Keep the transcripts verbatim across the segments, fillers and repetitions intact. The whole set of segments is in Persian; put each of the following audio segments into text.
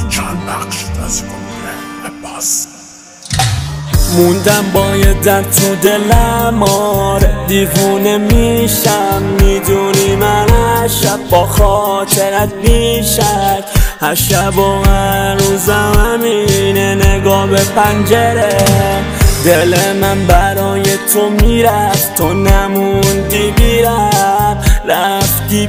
چند بخش از گروه عباس. موندم باید در تو دلم، آره دیوونه میشم. میدونی من هر شب با خاطرت بیشک، هر شب و هر روزم همینه نگاه به پنجره. دل من برای تو میرفت، تو نموندی بیرم، رفتی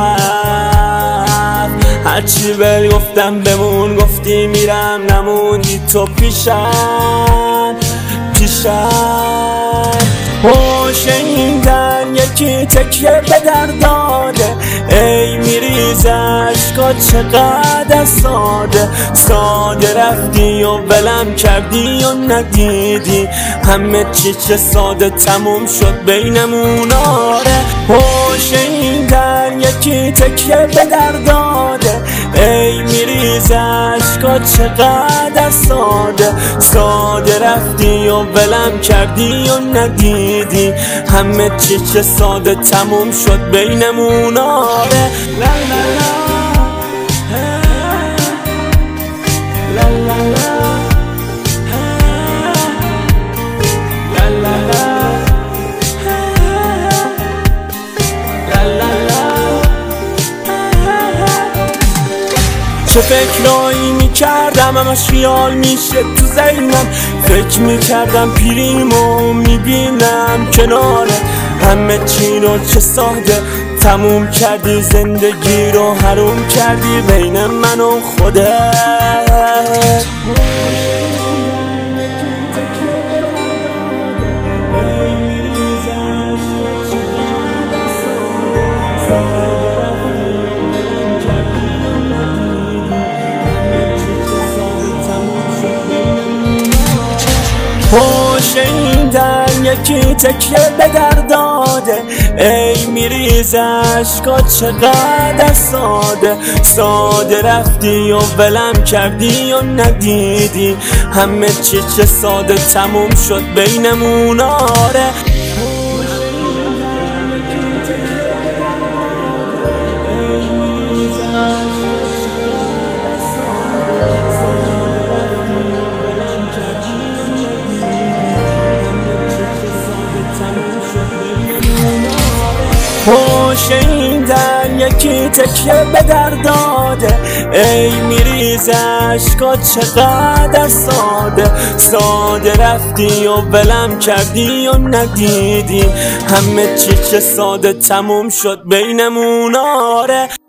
بیرم. هرچی بل گفتم بمون گفتی میرم، نموندی تو پیشم پیشم. پشت این در یکی تکیه به در داده، ای میریز عشقا چقدر ساده. ساده رفتی و ولم کردی و ندیدی، همه چی چه ساده تموم شد بینمون. آره پشت این در یکی تکیه به در داده، ای میریز عشقا چقدر ساده. ساده رفتی و ولم کردی و ندیدی، همه چی چه ساده تموم شد بینمون. آره لا لا لا لا لا لا لا لا لا. چه فکرایی میکردم همش خیال میشه تو ذهنم. فکر میکردم پیریمو میبینم کناره، همه چی رو چه ساده تموم کردی. زندگی رو حروم کردی بین من و خودت. پشت این در یکی تکیه به در داده، ای میریز عشقا چقدر ساده. ساده رفتی و ولم کردی و ندیدی، همه چی چه ساده تموم شد بینمون. آره پشت این در یکی تکیه به در داده، ای میریز عشقا چقدر ساده. ساده رفتی و ولم کردی و ندیدی، همه چی چه ساده تموم شد بینمون. آره